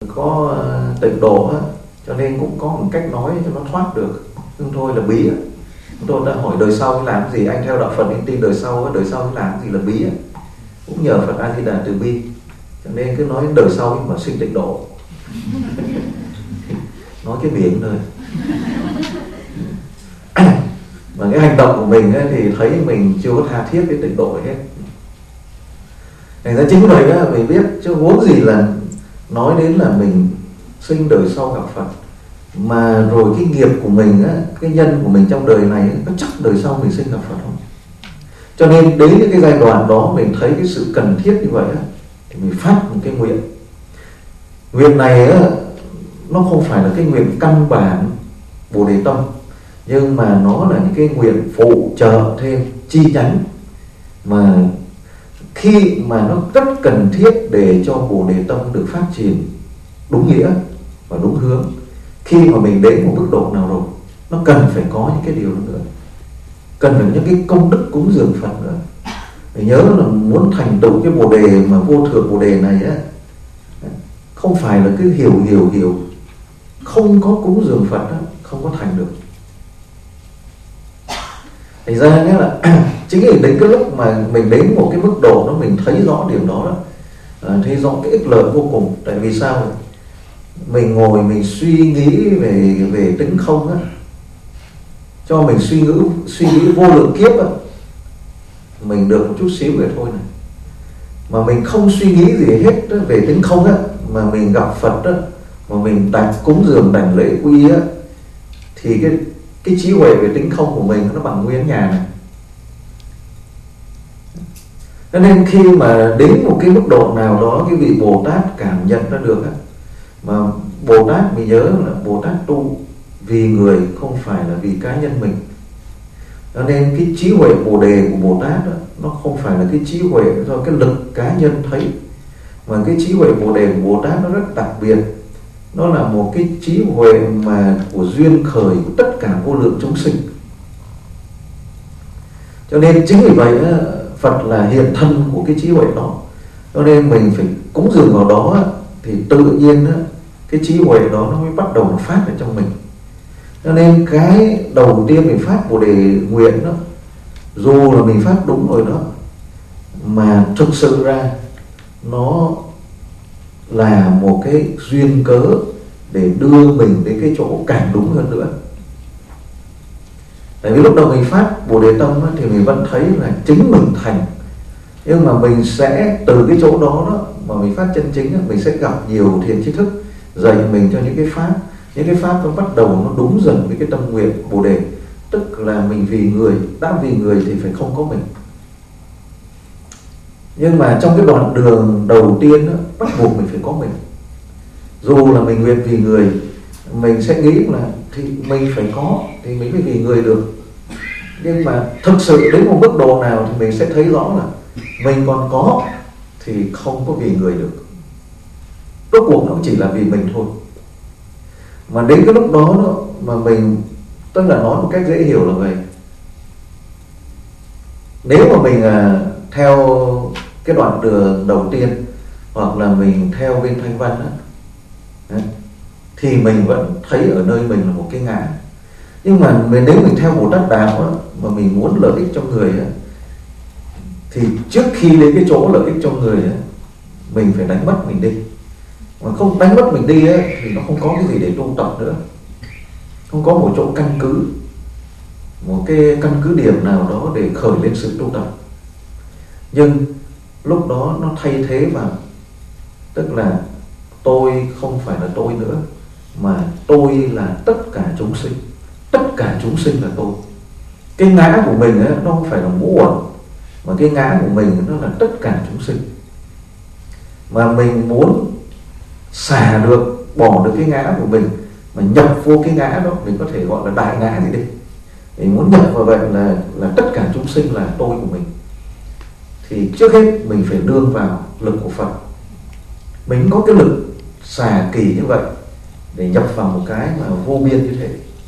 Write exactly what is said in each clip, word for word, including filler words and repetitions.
có tịnh độ á, cho nên cũng có một cách nói cho nó thoát được. Nhưng thôi là bí á. Tôi đã hỏi đời sau làm gì, anh theo đạo Phật anh tin đời sau á, đời sau làm gì là bí á. Cũng nhờ Phật A Di Đà từ bi, cho nên cứ nói đời sau mà sinh tịnh độ. Nói cái miệng thôi. Mà cái hành động của mình ấy, thì thấy mình chưa có tha thiết với tịnh độ hết. Thành ra chính vậy á, mình biết chứ huống gì là nói đến là mình sinh đời sau gặp Phật. Mà rồi cái nghiệp của mình á, cái nhân của mình trong đời này á, có chắc đời sau mình sinh gặp Phật không? Cho nên đến những cái giai đoạn đó mình thấy cái sự cần thiết như vậy á, thì mình phát một cái nguyện. Nguyện này á, nó không phải là cái nguyện căn bản Bồ Đề Tâm, nhưng mà nó là những cái nguyện phụ trợ thêm chi nhánh mà khi mà nó rất cần thiết để cho Bồ Đề Tâm được phát triển đúng nghĩa và đúng hướng. Khi mà mình đến một mức độ nào rồi, nó cần phải có những cái điều đó nữa, cần được những cái công đức cúng dường Phật nữa. Phải nhớ là muốn thành tựu cái Bồ Đề mà vô thượng Bồ Đề này á, không phải là cứ hiểu hiểu hiểu, không có cúng dường Phật á, không có thành được. Thành ra nhé là chính là đến cái lúc mà mình đến một cái mức độ đó mình thấy rõ điều đó đó, à, thấy rõ cái ích lợi vô cùng. Tại vì sao? Mình ngồi mình suy nghĩ về về tính không á, cho mình suy nghĩ suy nghĩ vô lượng kiếp á, mình được một chút xíu vậy thôi này. Mà mình không suy nghĩ gì hết đó, về tính không á, mà mình gặp Phật á, mà mình đặt cúng dường đảnh lễ quy á, thì cái cái trí huệ về tính không của mình nó bằng nguyên nhà này. Cho nên khi mà đến một cái mức độ nào đó, cái vị Bồ Tát cảm nhận ra được á, mà Bồ Tát mình nhớ là Bồ Tát tu vì người, không phải là vì cá nhân mình. Cho nên cái trí huệ Bồ Đề của Bồ Tát đó, nó không phải là cái trí huệ do cái lực cá nhân thấy, mà cái trí huệ Bồ Đề của Bồ Tát nó rất đặc biệt. Nó là một cái trí huệ mà của duyên khởi của tất cả vô lượng chúng sinh. Cho nên chính vì vậy Phật là hiện thân của cái trí huệ đó. Cho nên mình phải cúng dường vào đó, thì tự nhiên cái trí huệ đó nó mới bắt đầu nó phát ở trong mình. Cho nên cái đầu tiên mình phát Bồ Đề nguyện đó, dù là mình phát đúng rồi đó, mà thực sự ra nó là một cái duyên cớ để đưa mình đến cái chỗ càng đúng hơn nữa. Tại vì lúc đầu mình phát Bồ Đề Tâm thì mình vẫn thấy là chính mình thành, nhưng mà mình sẽ từ cái chỗ đó đó mà mình phát chân chính, mình sẽ gặp nhiều thiện tri thức dạy mình cho những cái pháp. Những cái pháp nó bắt đầu nó đúng dần với cái tâm nguyện Bồ Đề. Tức là mình vì người, đã vì người thì phải không có mình. Nhưng mà trong cái đoạn đường đầu tiên đó, bắt buộc mình phải có mình. Dù là mình nguyện vì người, mình sẽ nghĩ là thì mình phải có thì mình mới vì người được. Nhưng mà thực sự đến một mức độ nào thì mình sẽ thấy rõ là mình còn có thì không có vì người được. Rốt cuộc nó chỉ là vì mình thôi. Mà đến cái lúc đó, đó mà mình, tức là nói một cách dễ hiểu là vậy. Nếu mà mình à, theo cái đoạn đường đầu tiên, hoặc là mình theo bên Thanh Văn đó, thì mình vẫn thấy ở nơi mình là một cái ngã. Nhưng mà mình, nếu mình theo Bồ Tát Đạo đó, mà mình muốn lợi ích cho người đó, thì trước khi đến cái chỗ lợi ích cho người đó, mình phải đánh mất mình đi. Mà không đánh mất mình đi ấy, thì nó không có cái gì để tu tập nữa, không có một chỗ căn cứ, một cái căn cứ điểm nào đó để khởi lên sự tu tập. Nhưng lúc đó nó thay thế vào, tức là tôi không phải là tôi nữa, mà tôi là tất cả chúng sinh. Tất cả chúng sinh là tôi. Cái ngã của mình ấy, nó không phải là ngũ uẩn, mà cái ngã của mình nó là tất cả chúng sinh. Mà mình muốn xả được, bỏ được cái ngã của mình, mà nhập vô cái ngã đó, mình có thể gọi là đại ngã gì đi. Mình muốn nhập vào vậy là, là tất cả chúng sinh là tôi của mình, thì trước hết mình phải nương vào lực của Phật. Mình có cái lực xả kỳ như vậy để nhập vào một cái mà vô biên như thế.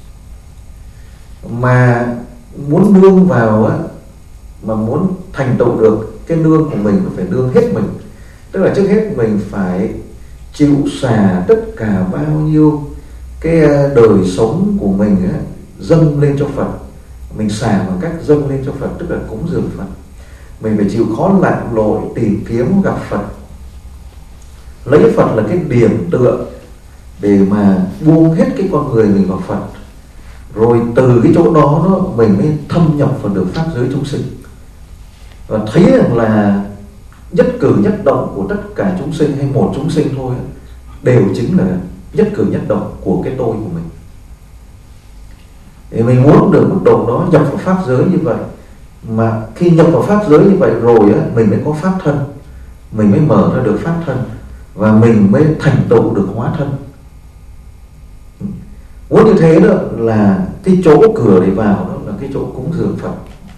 Mà muốn nương vào á, mà muốn thành tựu được cái nương của mình, phải nương hết mình. Tức là trước hết mình phải chịu xả tất cả bao nhiêu cái đời sống của mình ấy, dâng lên cho Phật. Mình xả bằng cách dâng lên cho Phật, tức là cúng dường Phật. Mình phải chịu khó lặn lội tìm kiếm gặp Phật, lấy Phật là cái điểm tựa để mà buông hết cái con người mình vào Phật. Rồi từ cái chỗ đó, đó mình mới thâm nhập vào được pháp giới chúng sinh, và thấy rằng là nhất cử nhất động của tất cả chúng sinh hay một chúng sinh thôi đều chính là nhất cử nhất động của cái tôi của mình. Thì mình muốn được mức độ đó, nhập vào pháp giới như vậy. Mà khi nhập vào pháp giới như vậy rồi á, mình mới có pháp thân, mình mới mở ra được pháp thân, và mình mới thành tựu được hóa thân. Muốn như thế đó là cái chỗ cửa để vào đó là cái chỗ cúng dường Phật.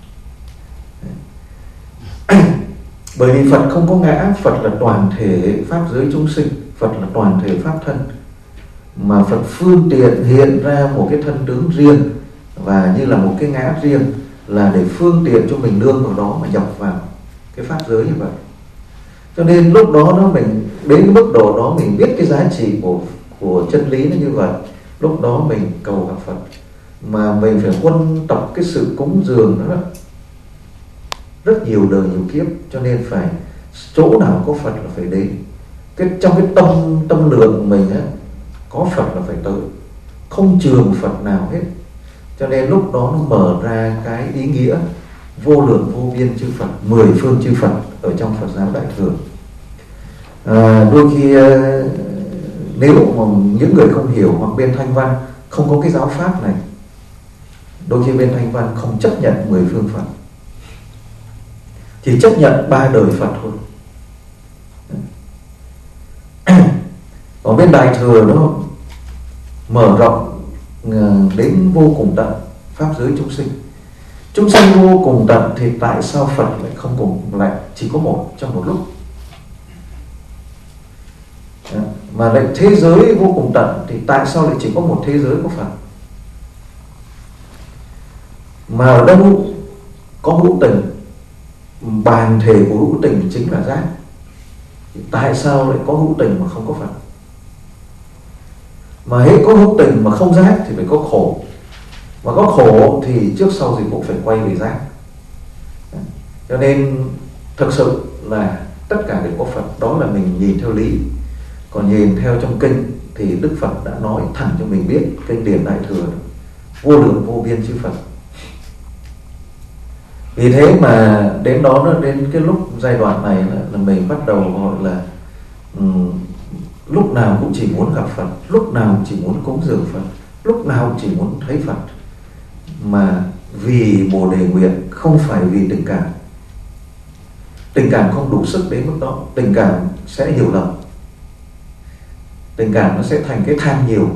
Bởi vì Phật không có ngã, Phật là toàn thể pháp giới chúng sinh, Phật là toàn thể pháp thân. Mà Phật phương tiện hiện ra một cái thân tướng riêng và như là một cái ngã riêng, là để phương tiện cho mình nương vào đó mà nhập vào cái pháp giới như vậy. Cho nên lúc đó nó mình đến cái mức độ đó, mình biết cái giá trị của của chân lý nó như vậy, lúc đó mình cầu gặp Phật. Mà mình phải huân tập cái sự cúng dường đó, đó rất nhiều đời nhiều kiếp. Cho nên phải chỗ nào có Phật là phải đến. Cái trong cái tâm tâm lượng của mình á, có Phật là phải tới, không chường Phật nào hết. Cho nên lúc đó nó mở ra cái ý nghĩa vô lượng vô biên chư Phật, mười phương chư Phật ở trong Phật giáo Đại Thừa. À, đôi khi nếu mà những người không hiểu hoặc bên Thanh Văn không có cái giáo pháp này, đôi khi bên Thanh Văn không chấp nhận mười phương Phật, chỉ chấp nhận ba đời Phật thôi. Ở bên Đại Thừa nó mở rộng đến vô cùng tận pháp giới chúng sinh. Chúng sinh vô cùng tận thì tại sao Phật lại không cùng, lại chỉ có một trong một lúc? Mà lại thế giới vô cùng tận thì tại sao lại chỉ có một thế giới của Phật? Mà ở đâu có hữu tình, bản thể của hữu tình chính là giác, thì tại sao lại có hữu tình mà không có Phật? Mà hễ có hữu tình mà không giác thì phải có khổ, mà có khổ thì trước sau gì cũng phải quay về giác. Cho nên thực sự là tất cả đều có Phật. Đó là mình nhìn theo lý. Còn nhìn theo trong kinh thì Đức Phật đã nói thẳng cho mình biết, kinh điển Đại Thừa vô lượng vô biên chư Phật. Vì thế mà đến đó, nó đến cái lúc giai đoạn này là, là mình bắt đầu gọi là um, lúc nào cũng chỉ muốn gặp Phật, lúc nào cũng chỉ muốn cúng dường Phật, lúc nào cũng chỉ muốn thấy Phật. Mà vì Bồ Đề nguyện, không phải vì tình cảm. Tình cảm không đủ sức đến mức đó. Tình cảm sẽ hiểu lầm. Tình cảm nó sẽ thành cái tham nhiều,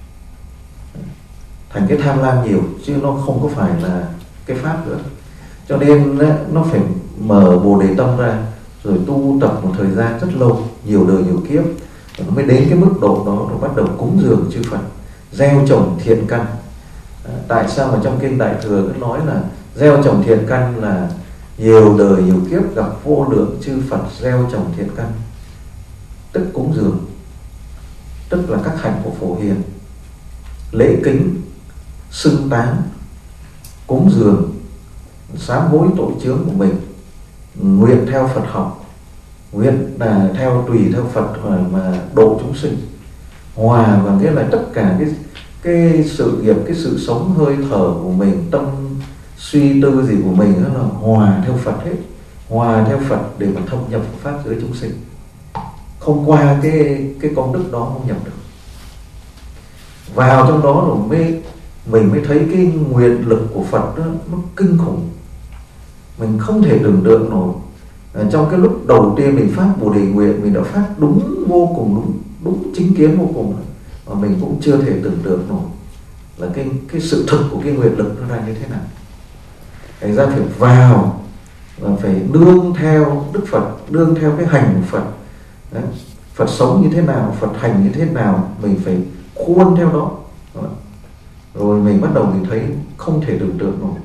thành cái tham lam nhiều, chứ nó không có phải là cái pháp nữa. Cho nên nó phải mở Bồ Đề tâm ra, rồi tu tập một thời gian rất lâu, nhiều đời nhiều kiếp, rồi nó mới đến cái mức độ đó, nó bắt đầu cúng dường chư Phật, gieo trồng thiện căn. Tại sao mà trong kinh Đại Thừa cũng nói là gieo trồng thiện căn là nhiều đời nhiều kiếp gặp vô lượng chư Phật gieo trồng thiện căn, tức cúng dường, tức là các hạnh của Phổ Hiền, lễ kính, xưng tán, cúng dường, sám hối tội chướng của mình, nguyện theo Phật học, nguyện là theo tùy theo Phật mà độ chúng sinh, hòa và nghĩa là tất cả cái cái sự nghiệp, cái sự sống hơi thở của mình, tâm suy tư gì của mình đó là hòa theo Phật hết, hòa theo Phật để mà thông nhập pháp giới chúng sinh. Không qua cái cái công đức đó không nhập được. Vào trong đó rồi mới mình mới thấy cái nguyện lực của Phật đó, nó kinh khủng, mình không thể tưởng tượng nổi. À, trong cái lúc đầu tiên mình phát Bồ Đề nguyện, mình đã phát đúng vô cùng, đúng đúng chính kiến vô cùng, mà mình cũng chưa thể tưởng tượng nổi là cái cái sự thực của cái nguyện lực nó ra như thế nào. Thành ra phải vào và phải nương theo Đức Phật, nương theo cái hành của Phật. Đấy. Phật sống như thế nào, Phật hành như thế nào, mình phải khuôn theo đó. Rồi mình bắt đầu mình thấy không thể tưởng tượng nổi.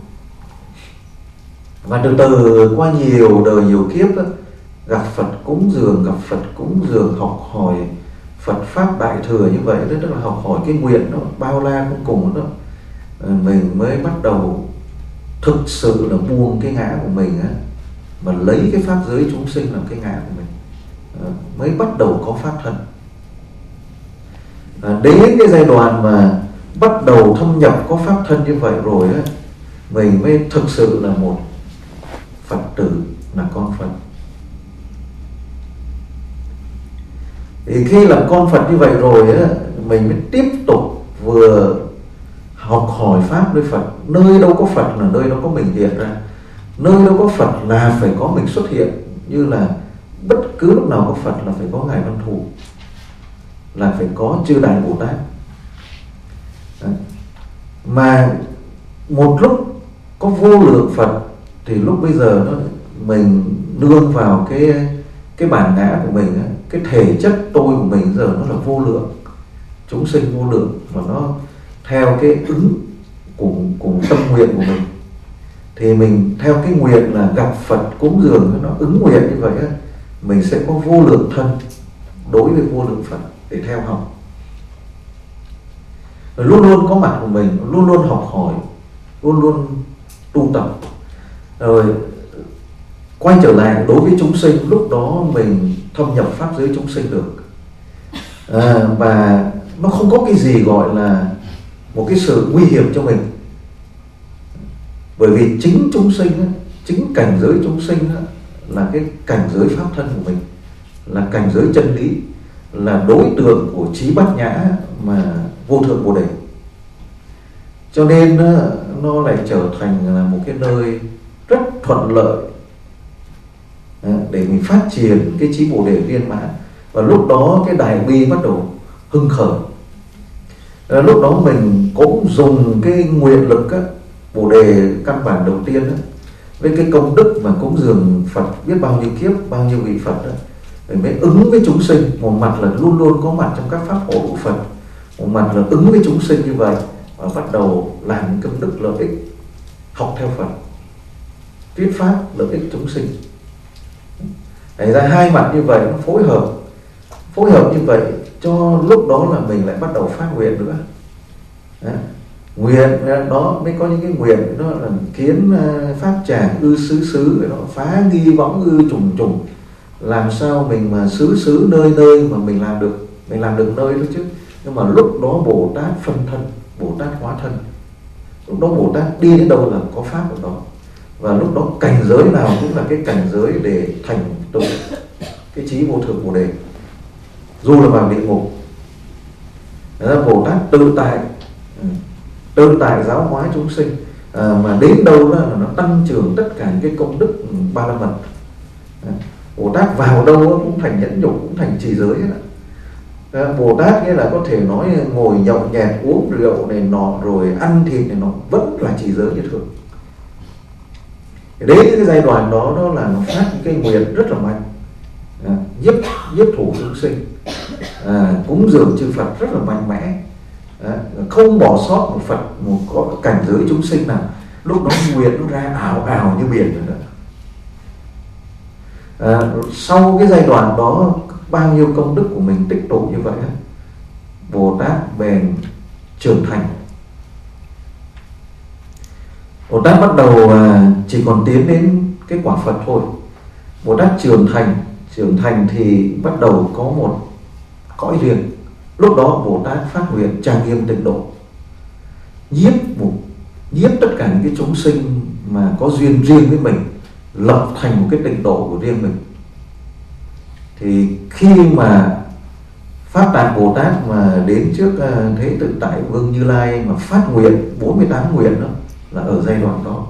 Và từ từ qua nhiều đời nhiều kiếp đó, gặp Phật cúng dường, gặp Phật cúng dường, học hỏi Phật pháp đại thừa như vậy đó, tức là học hỏi cái nguyện nó bao la vô cùng đó, mình mới bắt đầu thực sự là buông cái ngã của mình á, mà lấy cái pháp giới chúng sinh làm cái ngã của mình, à, mới bắt đầu có pháp thân. À, đến cái giai đoạn mà bắt đầu thâm nhập có pháp thân như vậy rồi á, mình mới thực sự là một Phật tử, là con Phật. Thì khi là con Phật như vậy rồi á, mình mới tiếp tục vừa học hỏi pháp với Phật. Nơi đâu có Phật là nơi đó có mình hiện ra, nơi đâu có Phật là phải có mình xuất hiện. Như là bất cứ lúc nào có Phật là phải có Ngài Văn Thù, là phải có Chư Đại Bồ Tát. Đấy. Mà một lúc có vô lượng Phật thì lúc bây giờ nó mình nương vào cái cái bản ngã của mình, cái thể chất tôi của mình giờ nó là vô lượng, chúng sinh vô lượng, mà nó theo cái ứng cùng cùng tâm nguyện của mình, thì mình theo cái nguyện là gặp Phật cúng dường, nó ứng nguyện như vậy á, mình sẽ có vô lượng thân đối với vô lượng Phật để theo học. Rồi luôn luôn có mặt của mình, luôn luôn học hỏi, luôn luôn tu tập. Rồi quay trở lại đối với chúng sinh, lúc đó mình thâm nhập pháp giới chúng sinh được, à, và nó không có cái gì gọi là một cái sự nguy hiểm cho mình. Bởi vì chính chúng sinh, chính cảnh giới chúng sinh là cái cảnh giới pháp thân của mình, là cảnh giới chân lý, là đối tượng của trí bát nhã mà vô thượng Bồ Đề. Cho nên nó lại trở thành là một cái nơi rất thuận lợi để mình phát triển cái trí Bồ Đề viên mãn. Và lúc đó cái đại bi bắt đầu hưng khởi. Lúc đó mình cũng dùng cái nguyện lực á, Bồ Đề căn bản đầu tiên á, với cái công đức mà cúng dường Phật biết bao nhiêu kiếp, bao nhiêu vị Phật đó, để mới ứng với chúng sinh. Một mặt là luôn luôn có mặt trong các pháp hộ của Phật, một mặt là ứng với chúng sinh như vậy, và bắt đầu làm những công đức lợi ích, học theo Phật, thuyết pháp lợi ích chúng sinh. Để ra hai mặt như vậy nó phối hợp, phối hợp như vậy cho lúc đó là mình lại bắt đầu phát nguyện nữa. Đó. Nguyện đó mới có những cái nguyện đó là kiến pháp tràng ư xứ xứ, nó phá nghi võng ư trùng trùng. Làm sao mình mà xứ xứ nơi nơi mà mình làm được, mình làm được nơi đó chứ. Nhưng mà lúc đó Bồ Tát phân thân, Bồ Tát hóa thân, lúc đó Bồ Tát đi đến đâu là có pháp ở đó. Và lúc đó cảnh giới nào cũng là cái cảnh giới để thành tựu cái trí vô thượng Bồ Đề. Dù là vào địa ngục, Bồ Tát tự tại, tự tại giáo hóa chúng sinh, à, mà đến đâu đó là nó tăng trưởng tất cả những cái công đức ba la mật. Bồ Tát vào đâu cũng thành nhẫn nhục, cũng thành trì giới đó. À, Bồ Tát nghĩa là có thể nói ngồi nhậu nhẹt uống rượu này nọ rồi ăn thịt này nọ vẫn là trì giới như thường. Đến cái giai đoạn đó đó là nó phát những cái nguyện rất là mạnh, à, nhiếp nhiếp thủ chúng sinh, à, cúng dường chư Phật rất là mạnh mẽ, à, không bỏ sót một Phật, một có cảnh giới chúng sinh nào. Lúc đó nguyện nó ra ảo ảo như biển rồi đó. À, sau cái giai đoạn đó bao nhiêu công đức của mình tích tụ như vậy, Bồ Tát bèn trưởng thành. Bồ Tát bắt đầu à, chỉ còn tiến đến cái quả Phật thôi. Bồ Tát trưởng thành, trưởng thành thì bắt đầu có một cõi riêng. Lúc đó Bồ Tát phát nguyện trang nghiêm tịnh độ, nhiếp một nhiếp tất cả những cái chúng sinh mà có duyên riêng với mình, lập thành một cái tịnh độ của riêng mình. Thì khi mà Pháp Tạng Bồ Tát mà đến trước uh, Thế Tự Tại Vương Như Lai mà phát nguyện bốn mươi tám nguyện đó, là ở giai đoạn đó.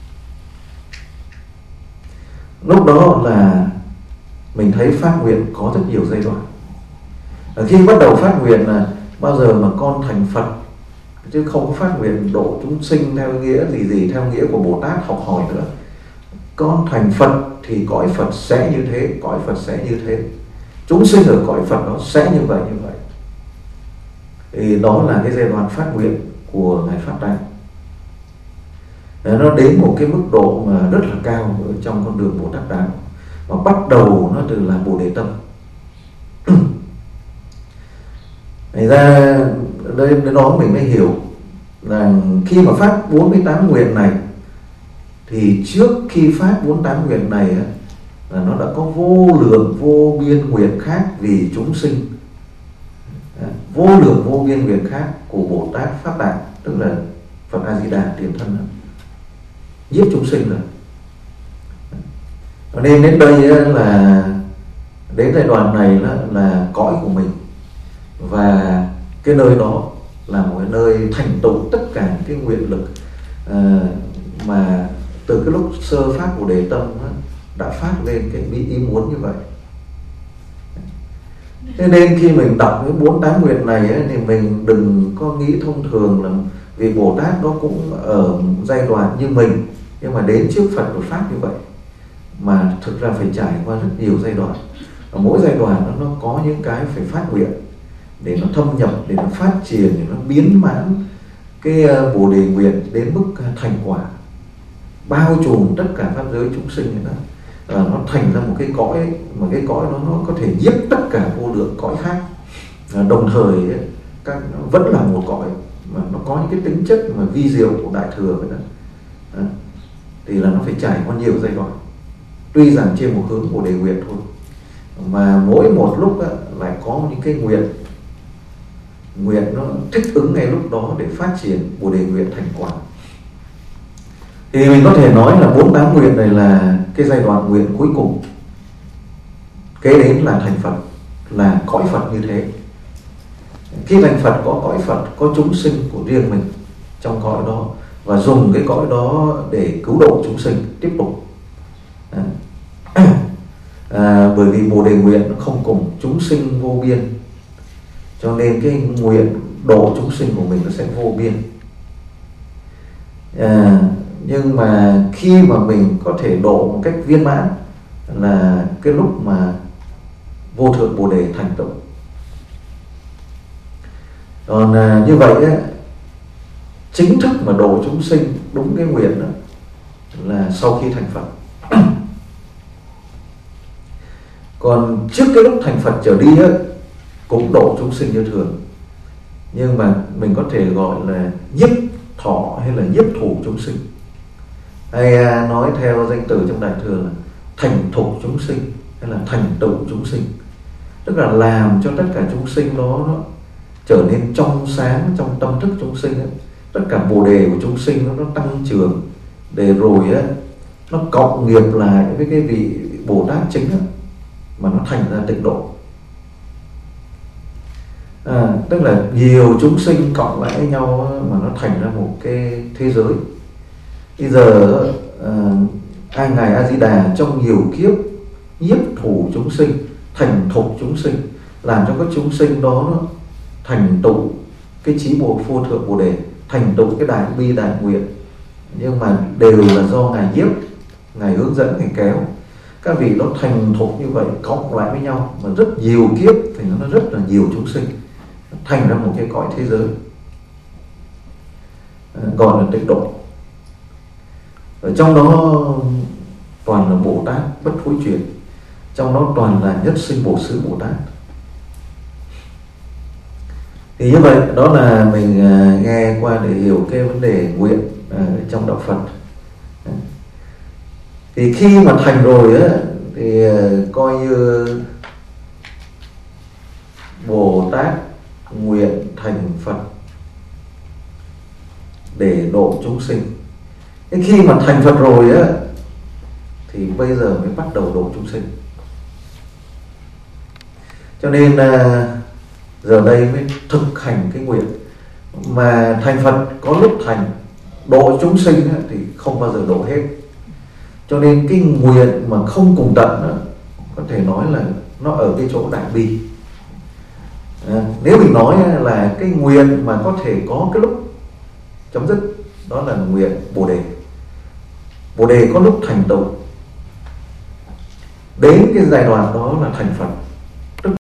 Lúc đó là mình thấy phát nguyện có rất nhiều giai đoạn. Ở khi bắt đầu phát nguyện là bao giờ mà con thành Phật, chứ không có phát nguyện độ chúng sinh theo nghĩa gì gì, theo nghĩa của Bồ Tát học hỏi nữa. Con thành Phật thì cõi Phật sẽ như thế, cõi Phật sẽ như thế, chúng sinh ở cõi Phật nó sẽ như vậy như vậy. Thì đó là cái giai đoạn phát nguyện của Ngài Pháp Tạng. Nó đến một cái mức độ mà rất là cao ở trong con đường Bồ Tát đạo, và bắt đầu nó từ là Bồ Đề tâm. Thành ra đây đến đó mình mới hiểu là khi mà phát bốn mươi tám nguyện này thì trước khi phát bốn mươi tám nguyện này á, là nó đã có vô lượng vô biên nguyện khác vì chúng sinh, vô lượng vô biên nguyện khác của Bồ Tát Pháp Đại, tức là Phật A Di Đà tiền thân đó, giết chúng sinh rồi. Nên đến đây là đến giai đoạn này là, là cõi của mình, và cái nơi đó là một cái nơi thành tựu tất cả những cái nguyện lực à, mà từ cái lúc sơ phát Bồ Đề tâm đó, đã phát lên cái ý muốn như vậy. Thế nên khi mình đọc cái bốn mươi tám nguyện này ấy, thì mình đừng có nghĩ thông thường là vì Bồ Tát nó cũng ở giai đoạn như mình, nhưng mà đến trước Phật được phát như vậy, mà thực ra phải trải qua rất nhiều giai đoạn, và mỗi giai đoạn nó, nó có những cái phải phát nguyện để nó thâm nhập, để nó phát triển, để nó biến mãn cái Bồ Đề nguyện đến mức thành quả, bao trùm tất cả pháp giới chúng sinh đó. À, nó thành ra một cái cõi, mà cái cõi đó nó có thể giết tất cả vô lượng cõi khác, à, đồng thời ấy, các nó vẫn là một cõi mà nó có những cái tính chất mà vi diệu của Đại Thừa vậy đó. À, thì là nó phải trải qua nhiều giai đoạn, tuy rằng trên một hướng Bồ Đề nguyện thôi, mà mỗi một lúc á, lại có những cái nguyện nguyện nó thích ứng ngay lúc đó để phát triển Bồ Đề nguyện thành quả. Thì mình có thể nói là bốn mươi tám nguyện này là cái giai đoạn nguyện cuối cùng, kế đến là thành Phật, là cõi Phật như thế. Khi thành Phật có cõi Phật, có chúng sinh của riêng mình trong cõi đó, và dùng cái cõi đó để cứu độ chúng sinh tiếp tục. À, à, bởi vì Bồ Đề nguyện nó không cùng chúng sinh vô biên, cho nên cái nguyện độ chúng sinh của mình nó sẽ vô biên. À, nhưng mà khi mà mình có thể độ một cách viên mãn là cái lúc mà vô thượng Bồ Đề thành tựu. Còn à, như vậy ấy, chính thức mà độ chúng sinh đúng cái nguyện đó là sau khi thành Phật. Còn trước cái lúc thành Phật trở đi ấy, cũng độ chúng sinh như thường, nhưng mà mình có thể gọi là nhiếp thọ hay là nhiếp thủ chúng sinh, hay nói theo danh từ trong Đại Thừa là thành thục chúng sinh hay là thành tựu chúng sinh, tức là làm cho tất cả chúng sinh đó nó trở nên trong sáng trong tâm thức chúng sinh ấy. Tất cả Bồ Đề của chúng sinh nó, nó tăng trưởng, để rồi ấy, nó cộng nghiệp lại với cái vị Bồ Tát chính ấy, mà nó thành ra tịnh độ. À, tức là nhiều chúng sinh cộng lại với nhau mà nó thành ra một cái thế giới. Bây giờ à, ai ngài A Di Đà trong nhiều kiếp nhiếp thủ chúng sinh, thành thục chúng sinh, làm cho các chúng sinh đó nó thành tựu cái chí bộ vô thượng Bồ Đề, thành tựu cái đại bi đại nguyện, nhưng mà đều là do ngài nhiếp, ngài hướng dẫn, ngài kéo. Các vị đó thành thục như vậy cộng lại với nhau mà rất nhiều kiếp thì nó rất là nhiều chúng sinh, thành ra một cái cõi thế giới gọi là tịnh độ. Ở trong đó toàn là Bồ Tát bất hối chuyển, trong đó toàn là nhất sinh Bổ Xứ Bồ Tát. Thì như vậy đó là mình nghe qua để hiểu cái vấn đề nguyện trong đạo Phật. Thì khi mà thành rồi á, thì coi như Bồ Tát nguyện thành Phật để độ chúng sinh. Thế khi mà thành Phật rồi á, thì bây giờ mới bắt đầu độ chúng sinh. Cho nên là giờ đây mới thực hành cái nguyện. Mà thành Phật có lúc thành, độ chúng sinh á, thì không bao giờ độ hết. Cho nên cái nguyện mà không cùng tận á, có thể nói là nó ở cái chỗ đại bi. À, nếu mình nói là cái nguyện mà có thể có cái lúc chấm dứt, đó là nguyện Bồ Đề. Bồ Đề có lúc thành tựu, đến cái giai đoạn đó là thành Phật.